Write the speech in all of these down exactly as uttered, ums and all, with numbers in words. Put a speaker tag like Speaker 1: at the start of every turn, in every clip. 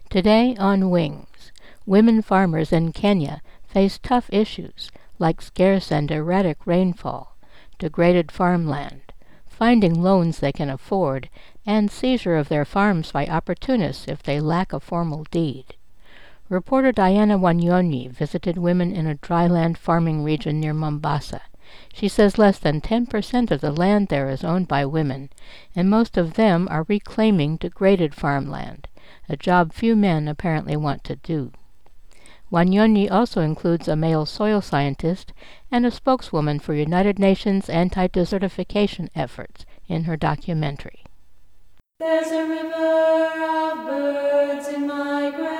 Speaker 1: Today on Wings, women farmers in Kenya face tough issues like scarce and erratic rainfall, degraded farmland, finding loans they can afford, and seizure of their farms by opportunists if they lack a formal deed. Reporter Diana Wanyonyi visited women in a dryland farming region near Mombasa. She says less than ten percent of the land there is owned by women, and most of them are reclaiming degraded farmland, a job few men apparently want to do. Wanyonyi also includes a male soil scientist and a spokeswoman for United Nations anti-desertification efforts in her documentary.
Speaker 2: There's a river of birds in migration,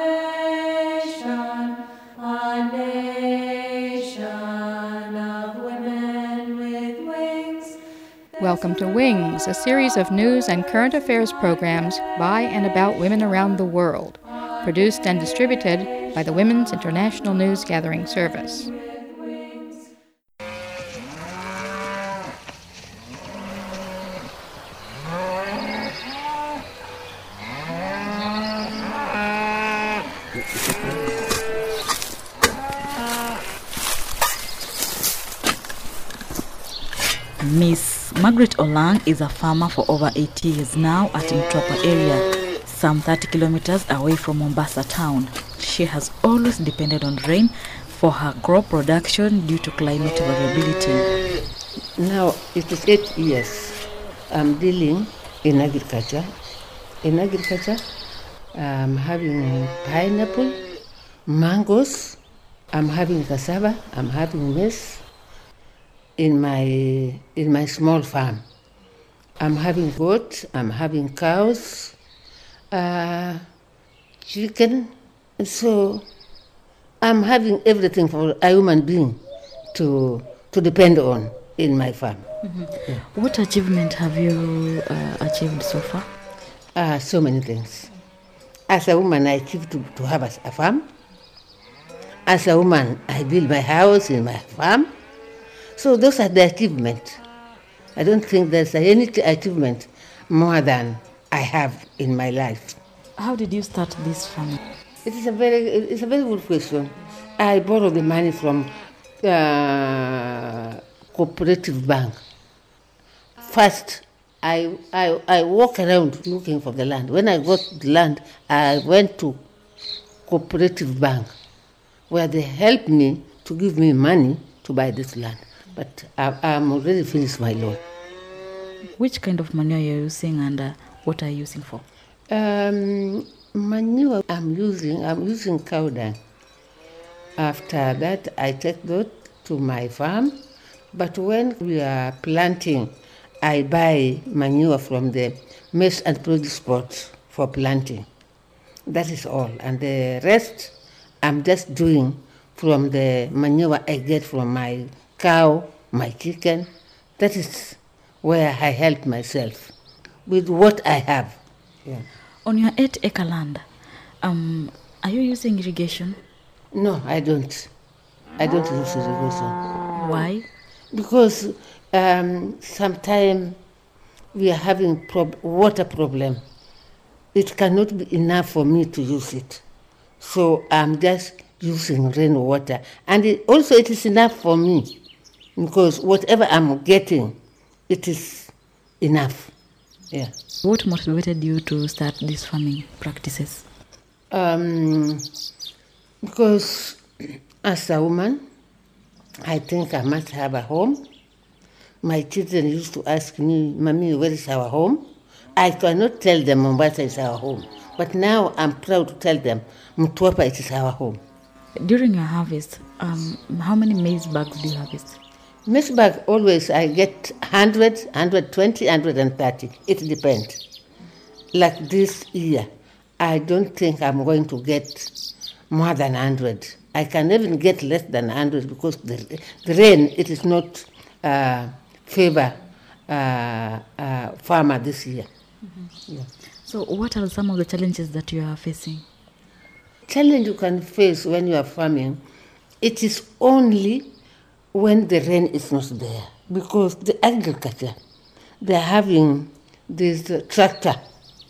Speaker 2: a nation of women with wings.
Speaker 3: Welcome to Wings, a series of news and current affairs programs by and about women around the world, produced and distributed by the Women's International News Gathering Service.
Speaker 4: Miss Margaret Olang is a farmer for over eight years now at Mtwapa area, some thirty kilometers away from Mombasa town. She has always depended on rain for her crop production due to climate variability.
Speaker 5: Now it is eight years I'm dealing in agriculture. In agriculture, I'm having pineapple, mangoes, I'm having cassava, I'm having maize. In my in my small farm, I'm having goat, I'm having cows, uh, chicken, and so I'm having everything for a human being to to depend on in my farm.
Speaker 4: Mm-hmm. Yeah. What achievement have you uh, achieved so far?
Speaker 5: Uh, so many things. As a woman, I achieved to, to have a, a farm. As a woman, I build my house in my farm. So those are the achievements. I don't think there's any achievement more than I have in my life.
Speaker 4: How did you start this farm?
Speaker 5: It is a very, it's a very good question. I borrowed the money from uh, cooperative bank. First, I, I I walk around looking for the land. When I got the land, I went to cooperative bank, where they helped me to give me money to buy this land. But I, I'm already finished my loan.
Speaker 4: Which kind of manure you're using and uh, what are you using for?
Speaker 5: Um, manure I'm using, I'm using cow dung. After that, I take that to my farm. But when we are planting, I buy manure from the maize and produce pots for planting. That is all. And the rest, I'm just doing from the manure I get from my cow, my chicken. That is where I help myself with what I have. Yeah.
Speaker 4: On your eight acre land, um, are you using irrigation?
Speaker 5: No, I don't. I don't use irrigation.
Speaker 4: Why?
Speaker 5: Because um, sometimes we are having prob- water problem. It cannot be enough for me to use it. So I'm just using rainwater. And it, also it is enough for me. Because whatever I'm getting, it is enough. Yeah.
Speaker 4: What motivated you to start these farming practices?
Speaker 5: Um, because as a woman, I think I must have a home. My children used to ask me, Mommy, where is our home? I cannot tell them Mombasa is our home. But now I'm proud to tell them Mtwapa it is our home.
Speaker 4: During your harvest, um, how many maize bags do you harvest?
Speaker 5: Maize bag, always I get one hundred, one hundred twenty, one hundred thirty. It depends. Like this year, I don't think I'm going to get more than one hundred. I can even get less than one hundred because the, the rain, it is not uh, favor uh, uh, farmer this year. Mm-hmm. Yeah.
Speaker 4: So what are some of the challenges that you are facing?
Speaker 5: Challenge you can face when you are farming, it is only when the rain is not there, because the agriculture, they're having this uh, tractor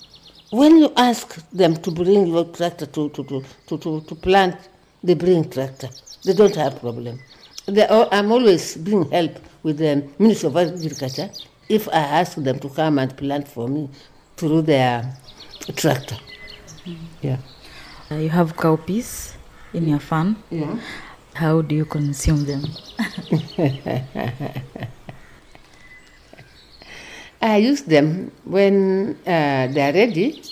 Speaker 5: When you ask them to bring your tractor to, to, to, to, to, to plant, they bring tractor. They don't have problem. They are, I'm always being helped with the Ministry of Agriculture if I ask them to come and plant for me through their tractor. Mm-hmm. Yeah.
Speaker 4: Uh, you have cowpeas in your farm.
Speaker 5: Yeah.
Speaker 4: How do you consume them?
Speaker 5: I use them when uh, they are ready.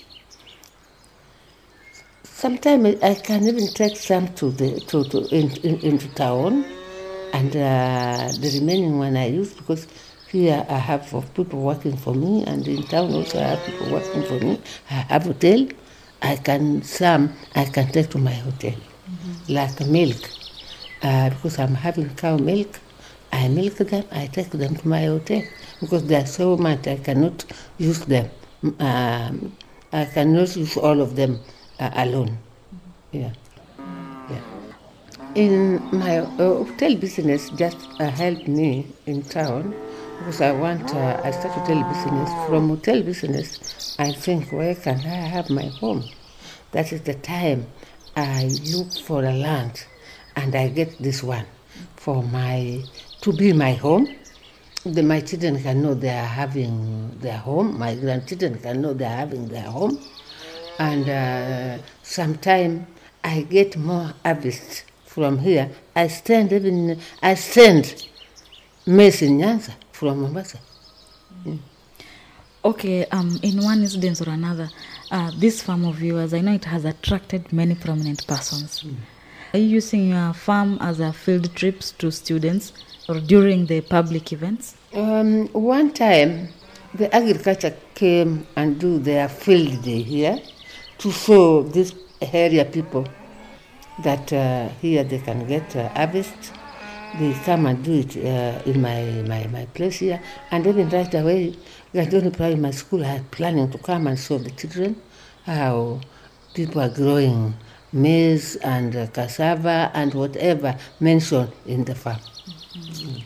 Speaker 5: Sometimes I can even take some to the to, to in, in, into town, and uh, the remaining one I use because here I have for people working for me, and in town also I have people working for me. I have hotel. I can some I can take to my hotel, mm-hmm. like milk, uh, because I'm having cow milk. I milk them. I take them to my hotel because they are so much. I cannot use them. Um, I cannot use all of them uh, alone. Mm-hmm. Yeah, yeah. In my uh, hotel business, just uh, helped me in town because I want. Uh, I start hotel business. From hotel business, I think where can I have my home? That is the time I look for a land, and I get this one for my. To be my home. The, my children can know they are having their home. My grandchildren can know they are having their home. And uh, sometime I get more harvest from here. I stand even, I send maize in Nyanza from Mombasa. Mm.
Speaker 4: Okay, um, in one incident or another, uh, this farm of yours, I know it has attracted many prominent persons. Mm. Are you using your farm as a field trips to students or during the public events?
Speaker 5: Um, one time, the agriculture came and do their field day here to show this area people that uh, here they can get uh, harvest. They come and do it uh, in my, my, my place here. And even right away, Gandoni Primary School are planning to come and show the children how people are growing maize and uh, cassava and whatever mentioned in the farm.
Speaker 4: Mm-hmm.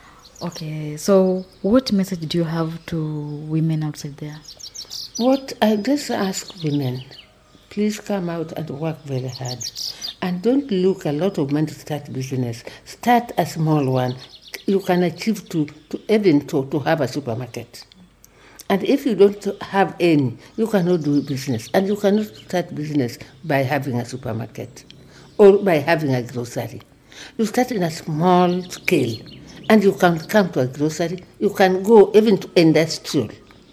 Speaker 4: Okay, so what message do you have to women outside there?
Speaker 5: What I just ask women, please come out and work very hard. And don't look a lot of money to start business. Start a small one. You can achieve to, to even to, to have a supermarket. And if you don't have any, you cannot do business. And you cannot start business by having a supermarket or by having a grocery. You start in a small scale, and you can come to a grocery. You can go even to industrial.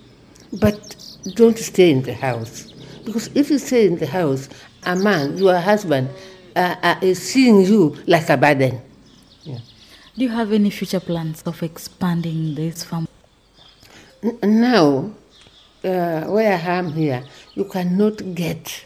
Speaker 5: But don't stay in the house. Because if you stay in the house, a man, your husband, uh, uh, is seeing you like a burden. Yeah.
Speaker 4: Do you have any future plans of expanding this farm?
Speaker 5: N- now, uh, where I am here, you cannot get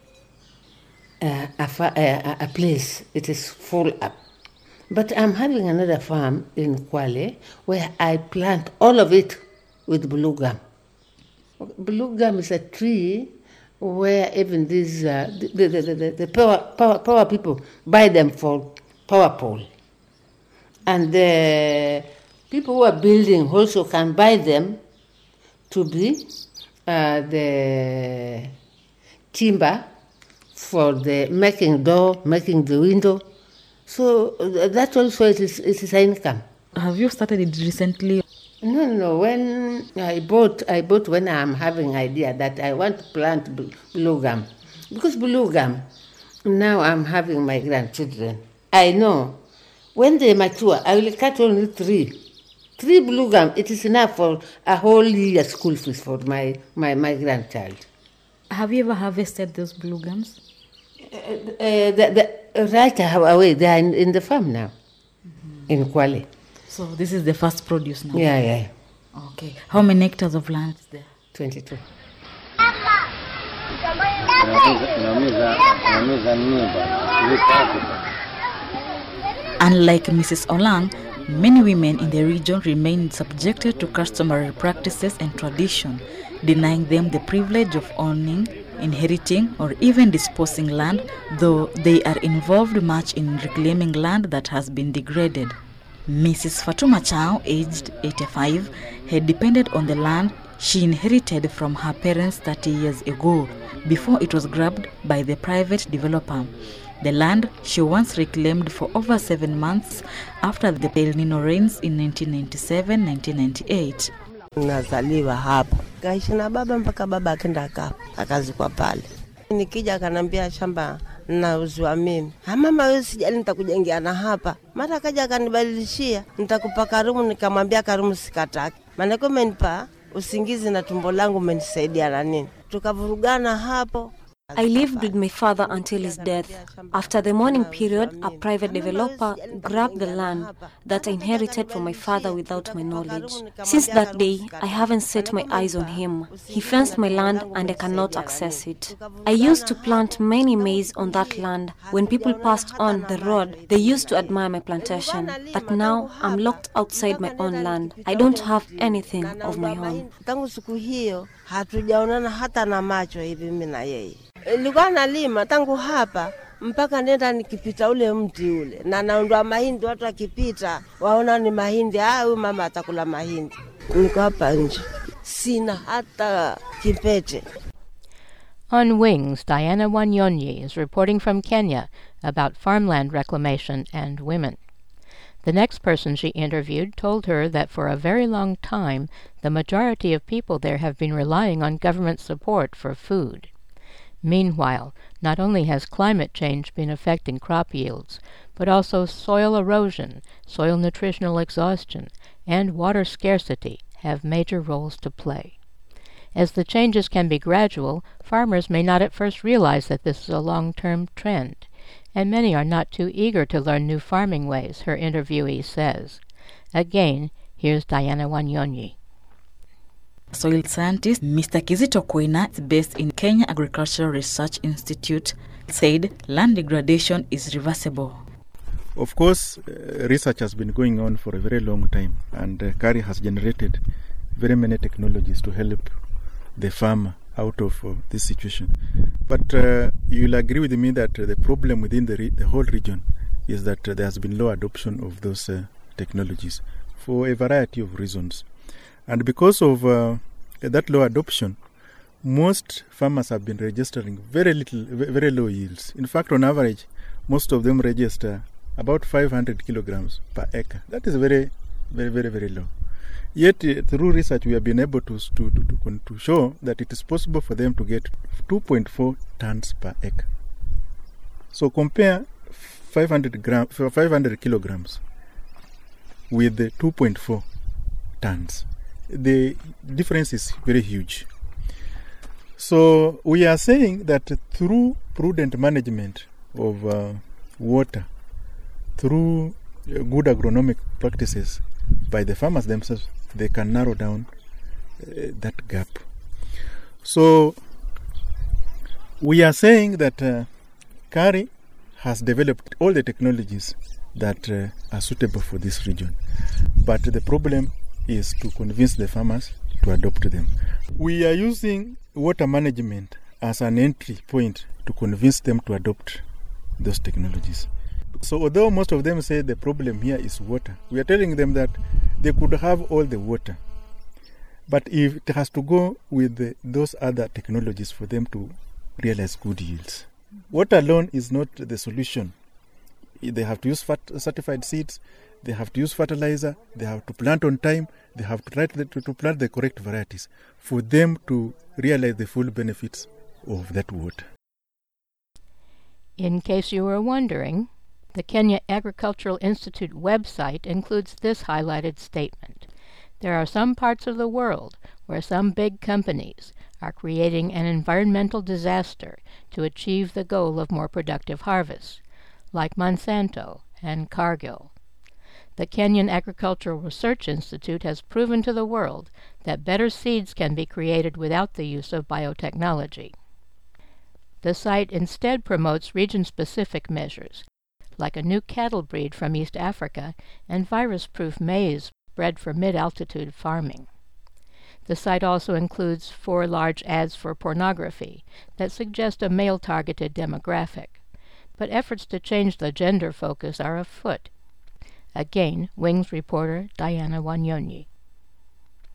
Speaker 5: uh, a, fa- a, a place. It is full up. But I'm having another farm in Kwale where I plant all of it with blue gum. Blue gum is a tree where even these uh, the, the, the, the power, power, power people buy them for power pole. And the people who are building also can buy them to be uh, the timber for the making door, making the window. So uh, that also it is, it is an income.
Speaker 4: Have you started it recently?
Speaker 5: No, no. When I bought, I bought when I'm having idea that I want to plant blue gum, because blue gum. Now I'm having my grandchildren. I know when they mature, I will cut only three, three blue gum. It is enough for a whole year school fees for my my, my grandchild.
Speaker 4: Have you ever harvested those blue gums?
Speaker 5: Uh, uh, the, the, right away, they are in, in the farm now, mm-hmm. in Kwale.
Speaker 4: So this is the first produce now?
Speaker 5: Yeah, yeah.
Speaker 4: Okay. How many hectares of land is there?
Speaker 5: twenty-two.
Speaker 4: Unlike Missus Olang, many women in the region remain subjected to customary practices and tradition, denying them the privilege of owning, inheriting, or even disposing land, though they are involved much in reclaiming land that has been degraded. Missus Fatuma Chao, aged eighty-five, had depended on the land she inherited from her parents thirty years ago, before it was grabbed by the private developer. The land she once reclaimed for over seven months after the El Nino rains in nineteen ninety-seven nineteen ninety-eight.
Speaker 6: Nazaliwa hapo. Kaishi na baba mpaka baba akenda aka akazikwa pale. Nikija akanambia shamba nauziwa mimi. Ha mama wewe sijali nitakujengea na hapa. Mara kaja akanibadilishia, nitakupa Karumu, nikamwambia Karumu sikataki. Maana kwa umenipa usingizi na tumbo langu umenisaidia na nini. Tukavurugana hapo.
Speaker 7: I lived with my father until his death. After the mourning period, a private developer grabbed the land that I inherited from my father without my knowledge. Since that day, I haven't set my eyes on him. He fenced my land and I cannot access it. I used to plant many maize on that land. When people passed on the road, they used to admire my plantation. But now, I'm locked outside my own land. I don't have anything of my own.
Speaker 6: Tangu siku hiyo, hatujaonana hata na macho hivi mimi na yeye. Nilikuwa nalima tangu hapa mpaka nenda nikipita ule mti ule na naondoa mahindi, watu wakipita waona ni mahindi, ah huyu mama atakula mahindi. Niko hapa nje sina hata kipete.
Speaker 1: On Wings, Diana Wanyonyi is reporting from Kenya about farmland reclamation and women. The next person she interviewed told her that for a very long time the majority of people there have been relying on government support for food. Meanwhile, not only has climate change been affecting crop yields, but also soil erosion, soil nutritional exhaustion, and water scarcity have major roles to play. As the changes can be gradual, farmers may not at first realize that this is a long-term trend, and many are not too eager to learn new farming ways, her interviewee says. Again, here's Diana Wanyonyi.
Speaker 4: Soil scientist Mister Kizito Koina, based in Kenya Agricultural Research Institute, said land degradation is reversible.
Speaker 8: Of course, uh, research has been going on for a very long time, and uh, KARI has generated very many technologies to help the farmer out of uh, this situation. But uh, you'll agree with me that uh, the problem within the, re- the whole region is that uh, there has been low adoption of those uh, technologies for a variety of reasons. And because of uh, that low adoption, most farmers have been registering very little, very low yields. In fact, on average, most of them register about five hundred kilograms per acre. That is very, very, very, very low. Yet, uh, through research, we have been able to, to, to, to show that it is possible for them to get two point four tons per acre. So compare five hundred, gram, five hundred kilograms with the two point four tons. The difference is very huge. So we are saying that through prudent management of uh, water, through uh, good agronomic practices by the farmers themselves, they can narrow down uh, that gap. So we are saying that uh, KARI has developed all the technologies that uh, are suitable for this region. But the problem is to convince the farmers to adopt them. We are using water management as an entry point to convince them to adopt those technologies. So although most of them say the problem here is water, we are telling them that they could have all the water, but if it has to go with the, those other technologies for them to realize good yields. Water alone is not the solution. They have to use fat- certified seeds, they have to use fertilizer, they have to plant on time, they have to, try to, to plant the correct varieties for them to realize the full benefits of that water.
Speaker 1: In case you were wondering, the Kenya Agricultural Institute website includes this highlighted statement. There are some parts of the world where some big companies are creating an environmental disaster to achieve the goal of more productive harvests, like Monsanto and Cargill. The Kenyan Agricultural Research Institute has proven to the world that better seeds can be created without the use of biotechnology. The site instead promotes region-specific measures, like a new cattle breed from East Africa and virus-proof maize bred for mid-altitude farming. The site also includes four large ads for pornography that suggest a male-targeted demographic, but efforts to change the gender focus are afoot. Again, Wings reporter Diana Wanyonyi.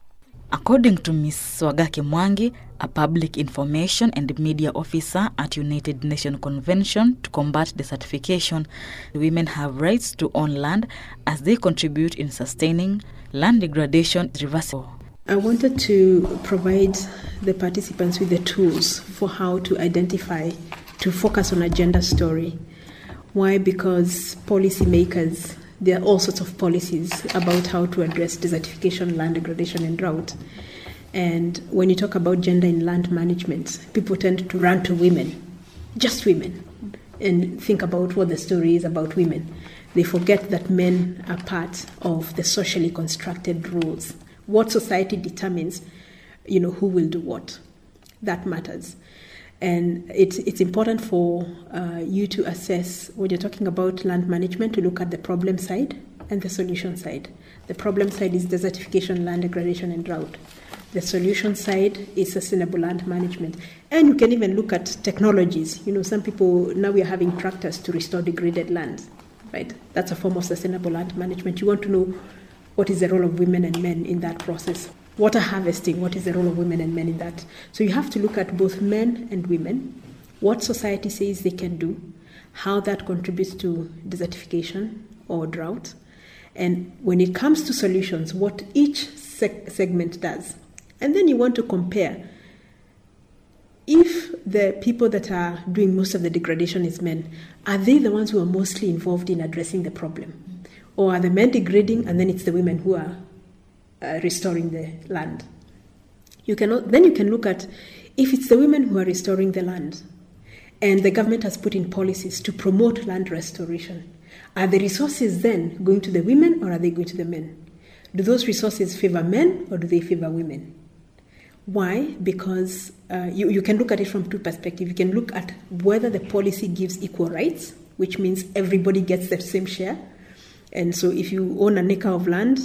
Speaker 4: According to Miz Swagaki Mwangi, a public information and media officer at United Nations Convention to combat desertification, women have rights to own land as they contribute in sustaining land degradation reversible.
Speaker 9: I wanted to provide the participants with the tools for how to identify, to focus on a gender story. Why? Because policymakers, there are all sorts of policies about how to address desertification, land degradation, and drought. And when you talk about gender in land management, people tend to run to women, just women, and think about what the story is about women. They forget that men are part of the socially constructed rules. What society determines, you know, who will do what. That matters. And it's it's important for uh, you to assess, when you're talking about land management, to look at the problem side and the solution side. The problem side is desertification, land degradation, and drought. The solution side is sustainable land management. And you can even look at technologies. You know, some people, now we are having tractors to restore degraded land, right? That's a form of sustainable land management. You want to know what is the role of women and men in that process. Water harvesting, what is the role of women and men in that? So you have to look at both men and women, what society says they can do, how that contributes to desertification or drought, and when it comes to solutions, what each seg- segment does. And then you want to compare. If the people that are doing most of the degradation is men, are they the ones who are mostly involved in addressing the problem? Or are the men degrading and then it's the women who are uh, restoring the land? You cannot. Then you can look at, if it's the women who are restoring the land and the government has put in policies to promote land restoration, are the resources then going to the women or are they going to the men? Do those resources favor men or do they favor women? Why? Because uh, you, you can look at it from two perspectives. You can look at whether the policy gives equal rights, which means everybody gets the same share. And so if you own an acre of land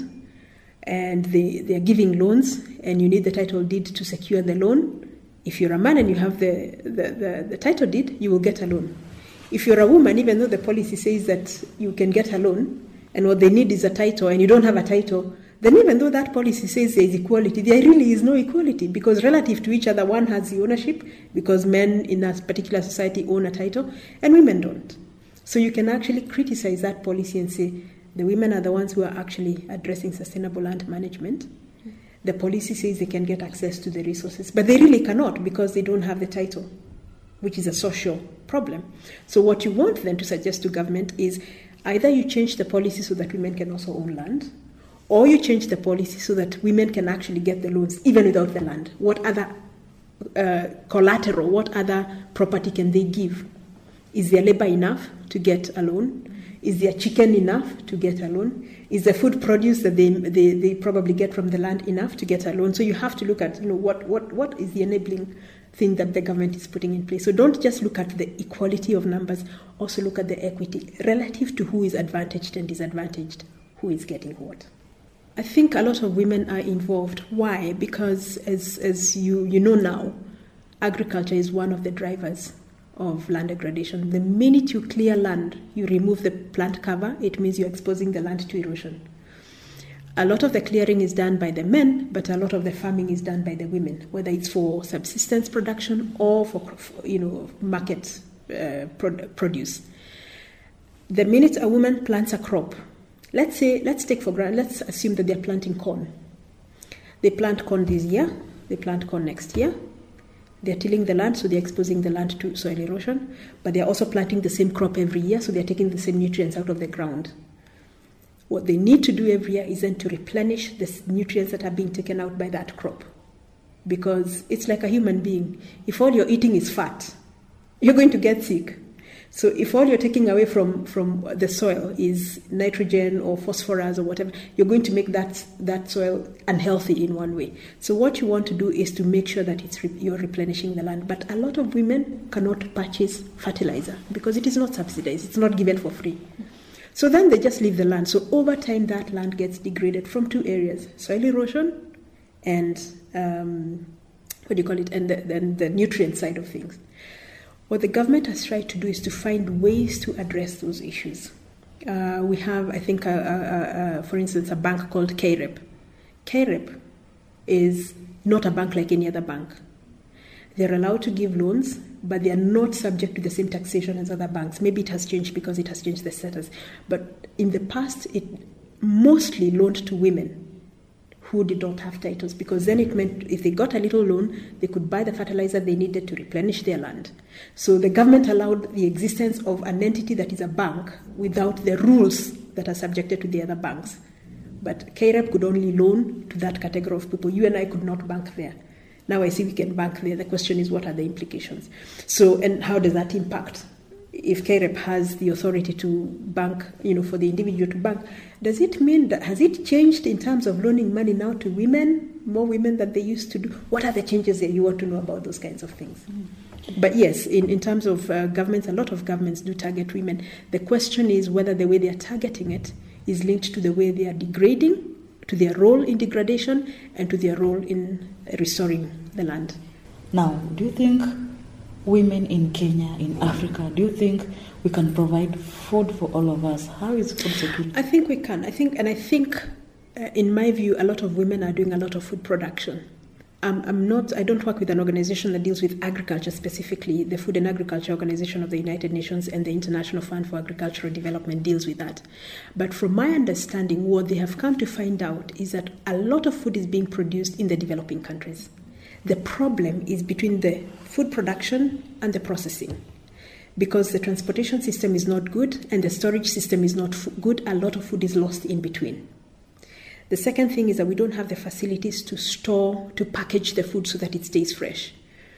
Speaker 9: and they, they are giving loans and you need the title deed to secure the loan, if you're a man and you have the, the, the, the title deed, you will get a loan. If you're a woman, even though the policy says that you can get a loan and what they need is a title and you don't have a title, then even though that policy says there is equality, there really is no equality, because relative to each other, one has the ownership because men in a particular society own a title and women don't. So you can actually criticize that policy and say, the women are the ones who are actually addressing sustainable land management. The policy says they can get access to the resources, but they really cannot because they don't have the title, which is a social problem. So what you want then to suggest to government is either you change the policy so that women can also own land, or you change the policy so that women can actually get the loans even without the land. What other uh, collateral, what other property can they give? Is their labor enough to get a loan? Is their chicken enough to get a loan? Is the food produce that they, they, they probably get from the land enough to get a loan? So you have to look at, you know, what, what, what is the enabling thing that the government is putting in place. So don't just look at the equality of numbers, also look at the equity relative to who is advantaged and disadvantaged, who is getting what. I think a lot of women are involved. Why? Because as, as you, you know now, agriculture is one of the drivers of land degradation. The minute you clear land, you remove the plant cover, it means you're exposing the land to erosion. A lot of the clearing is done by the men, but a lot of the farming is done by the women, whether it's for subsistence production or for, you know, market uh, produce. The minute a woman plants a crop, let's say, let's take for granted, let's assume that they're planting corn. They plant corn this year, they plant corn next year. They're tilling the land, so they're exposing the land to soil erosion, but they're also planting the same crop every year, so they're taking the same nutrients out of the ground. What they need to do every year is then to replenish the nutrients that are being taken out by that crop. Because it's like a human being. If all you're eating is fat, you're going to get sick. So if all you're taking away from, from the soil is nitrogen or phosphorus or whatever, you're going to make that, that soil unhealthy in one way. So what you want to do is to make sure that it's re- you're replenishing the land. But a lot of women cannot purchase fertilizer because it is not subsidized. It's not given for free. So then they just leave the land. So over time, that land gets degraded from two areas, soil erosion and, um, what do you call it, and the, and the nutrient side of things. What the government has tried to do is to find ways to address those issues. Uh, we have, I think, a, a, a, for instance, a bank called K R E P. K R E P is not a bank like any other bank. They're allowed to give loans, but they are not subject to the same taxation as other banks. Maybe it has changed because it has changed the status. But in the past, it mostly loaned to women who did not have titles, because then it meant if they got a little loan, they could buy the fertilizer they needed to replenish their land. So the government allowed the existence of an entity that is a bank without the rules that are subjected to the other banks. But K R E P could only loan to that category of people. You and I could not bank there. Now I see we can bank there. The question is, what are the implications? So, and how does that impact? If K R E P has the authority to bank, you know, for the individual to bank, does it mean that, has it changed in terms of loaning money now to women, more women than they used to do? What are the changes there? You want to know about those kinds of things. Mm. But yes, in, in terms of uh, governments, a lot of governments do target women. The question is whether the way they are targeting it is linked to the way they are degrading, to their role in degradation, and to their role in restoring the land.
Speaker 4: Now, do you think women in Kenya, in Africa, do you think we can provide food for all of us? How is food security?
Speaker 9: I think we can. I think, and I think, uh, in my view, a lot of women are doing a lot of food production. Um, I'm not. I don't work with an organization that deals with agriculture specifically. The Food and Agriculture Organization of the United Nations and the International Fund for Agricultural Development deals with that. But from my understanding, what they have come to find out is that a lot of food is being produced in the developing countries. The problem is between the food production and the processing. Because the transportation system is not good and the storage system is not f- good, a lot of food is lost in between. The second thing is that we don't have the facilities to store, to package the food so that it stays fresh.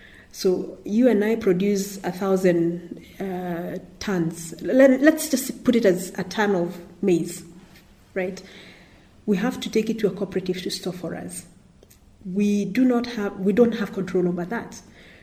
Speaker 9: So you and I produce a thousand uh, tons. Let, let's just put it as a ton of maize, right? We have to take it to a cooperative to store for us. We do not have, we don't have control over that.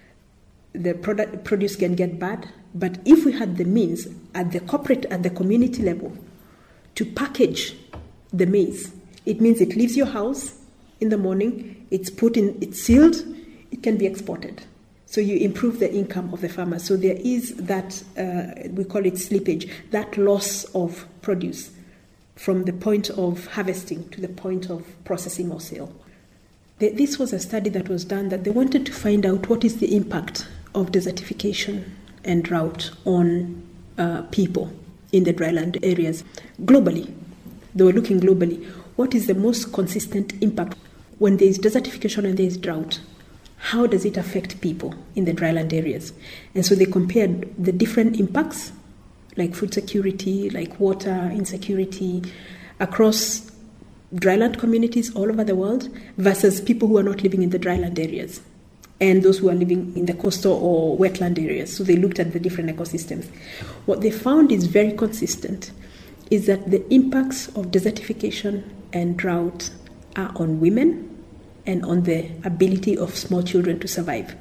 Speaker 9: The product produce can get bad, but if we had the means at the corporate, at the community level, to package the maize, it means it leaves your house in the morning, it's put in, it's sealed, it can be exported. So you improve the income of the farmer. So there is that, uh, we call it slippage, that loss of produce from the point of harvesting to the point of processing or sale. This was a study that was done that they wanted to find out what is the impact of desertification and drought on uh, people in the dryland areas globally. They were looking globally. What is the most consistent impact when there is desertification and there is drought? How does it affect people in the dryland areas? And so they compared the different impacts, like food security, like water insecurity, across dryland communities all over the world versus people who are not living in the dryland areas and those who are living in the coastal or wetland areas. So they looked at the different ecosystems. What they found is very consistent, is that the impacts of desertification and drought are on women and on the ability of small children to survive.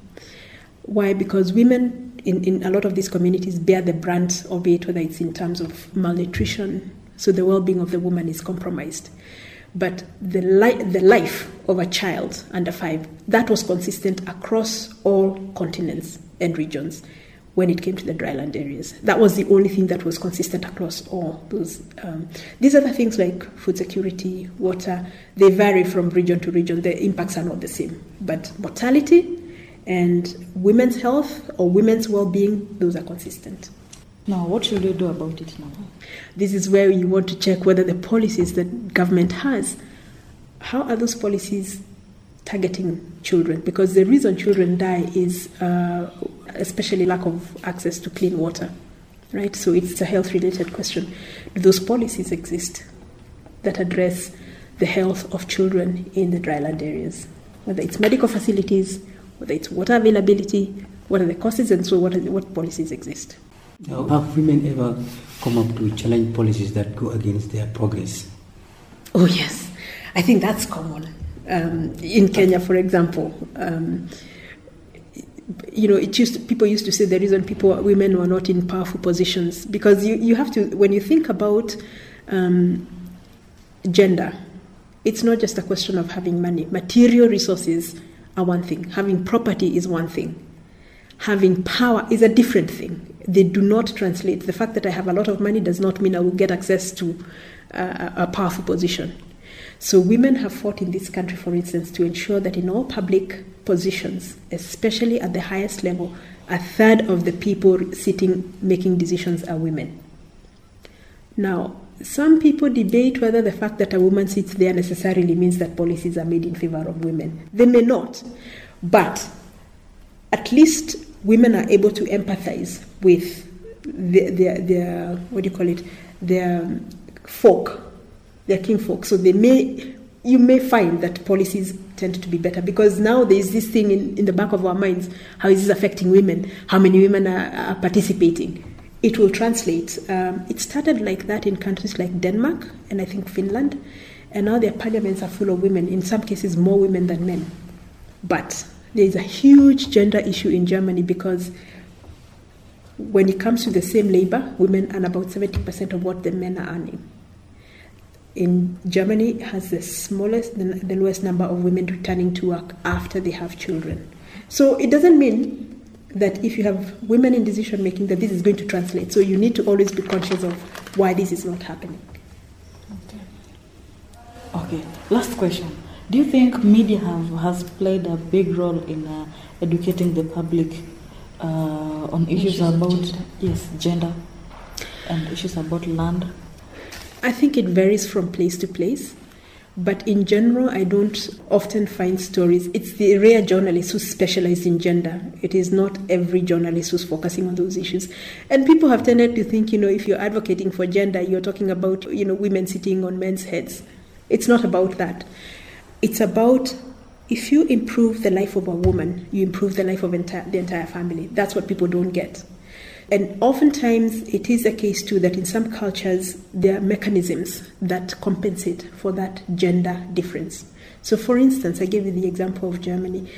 Speaker 9: Why? Because women in, in a lot of these communities bear the brunt of it, whether it's in terms of malnutrition, so the well-being of the woman is compromised. But the, li- the life of a child under five, that was consistent across all continents and regions when it came to the dryland areas. That was the only thing that was consistent across all those. Um, these other things like food security, water, they vary from region to region. The impacts are not the same. But mortality and women's health or women's well-being, those are consistent.
Speaker 4: Now, what should we do about it now?
Speaker 9: This is where you want to check whether the policies that government has, how are those policies targeting children? Because the reason children die is uh, especially lack of access to clean water, right? So it's a health-related question. Do those policies exist that address the health of children in the dryland areas? Whether it's medical facilities, whether it's water availability, what are the causes, and so what, are the, what policies exist?
Speaker 10: Now, have women ever come up to challenge policies that go against their progress?
Speaker 9: Oh, yes. I think that's common. Um, in Kenya, for example, um, you know, it used to, people used to say the reason people, women were not in powerful positions, because you, you have to, when you think about um, gender, it's not just a question of having money. Material resources are one thing. Having property is one thing. Having power is a different thing. They do not translate. The fact that I have a lot of money does not mean I will get access to uh, a powerful position. So women have fought in this country, for instance, to ensure that in all public positions, especially at the highest level, a third of the people sitting making decisions are women. Now, some people debate whether the fact that a woman sits there necessarily means that policies are made in favor of women. They may not, but at least women are able to empathize with their, their, their what do you call it, their folk, their kinfolk. So they may, you may find that policies tend to be better, because now there is this thing in, in the back of our minds: how is this affecting women? How many women are, are participating? It will translate. Um, it started like that in countries like Denmark and I think Finland, and now their parliaments are full of women, in some cases more women than men. But there is a huge gender issue in Germany, because when it comes to the same labor, women earn about seventy percent of what the men are earning. In Germany, it has the smallest, the, the lowest number of women returning to work after they have children. So it doesn't mean that if you have women in decision making, that this is going to translate. So you need to always be conscious of why this is not happening.
Speaker 4: Okay. Okay. Last question. Do you think media have, has played a big role in uh, educating the public uh, on issues, issues about gender. yes gender and issues about land?
Speaker 9: I think it varies from place to place. But in general, I don't often find stories. It's the rare journalists who specialize in gender. It is not every journalist who's focusing on those issues. And people have tended to think, you know, if you're advocating for gender, you're talking about, you know, women sitting on men's heads. It's not about that. It's about, if you improve the life of a woman, you improve the life of enti- the entire family. That's what people don't get. And oftentimes it is a case too that in some cultures there are mechanisms that compensate for that gender difference. So for instance, I gave you the example of Germany,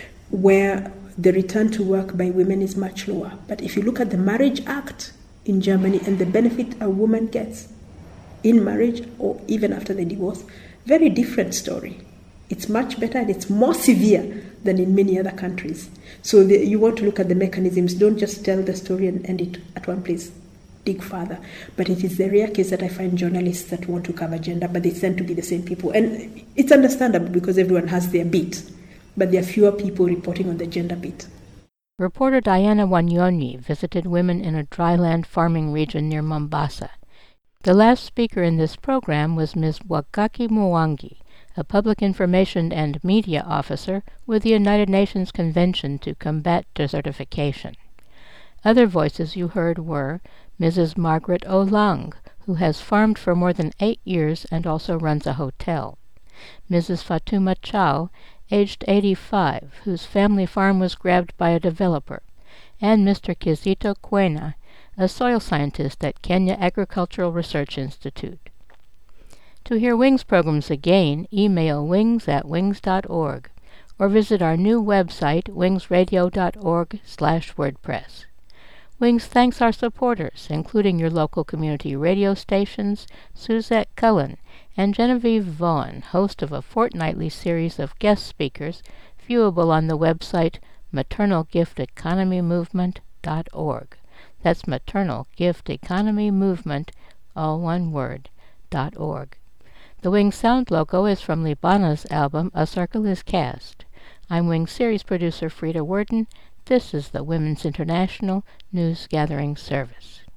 Speaker 9: where the return to work by women is much lower. But if you look at the Marriage Act in Germany and the benefit a woman gets in marriage or even after the divorce, very different story. It's much better and it's more severe than in many other countries. So the, you want to look at the mechanisms. Don't just tell the story and end it at one place. Dig further. But it is the rare case that I find journalists that want to cover gender, but they tend to be the same people. And it's understandable because everyone has their beat. But there are fewer people reporting on the gender beat.
Speaker 1: Reporter Diana Wanyonyi visited women in a dryland farming region near Mombasa. The last speaker in this program was Miz Wakaki Mwangi, a public information and media officer with the United Nations Convention to Combat Desertification. Other voices you heard were Missus Margaret Olang, who has farmed for more than eight years and also runs a hotel; Missus Fatuma Chow, aged eighty-five, whose family farm was grabbed by a developer; and Mister Kizito Kwena, a soil scientist at Kenya Agricultural Research Institute. To hear WINGS programs again, email wings at wings dot org or visit our new website, wings radio dot org slash wordpress. WINGS thanks our supporters, including your local community radio stations, Suzette Cullen, and Genevieve Vaughn, host of a fortnightly series of guest speakers, viewable on the website maternal gift economy movement dot org. That's Maternal Gift Economy Movement, all one word, dot org. The WINGS sound logo is from Libana's album A Circle is Cast. I'm WINGS series producer Frida Worden. This is the Women's International News Gathering Service.